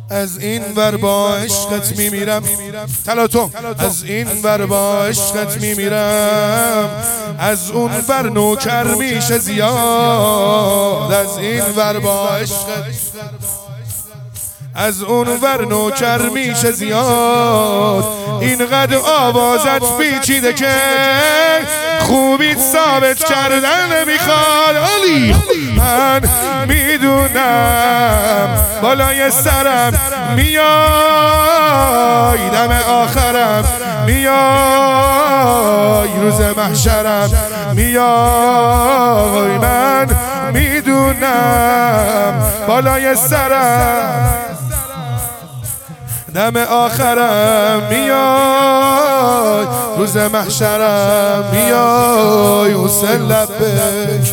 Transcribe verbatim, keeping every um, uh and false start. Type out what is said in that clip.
از این ور با عشقت میمیرم تلاطم، از این ور با عشقت میمیرم، از اون ور نوکر میشه زیاد، از این ور با عشقت، از اون ور نوکر میشه زیاد. اینقدر آوازت پیچیده که خوبیت ثابت کردن میخواد. علی من میدونم بالای سرم میای، دم آخرم میای، روز محشرم میای. من میدونم بالای سرم دم آخرم میای، روز محشرم میای. حسین لبک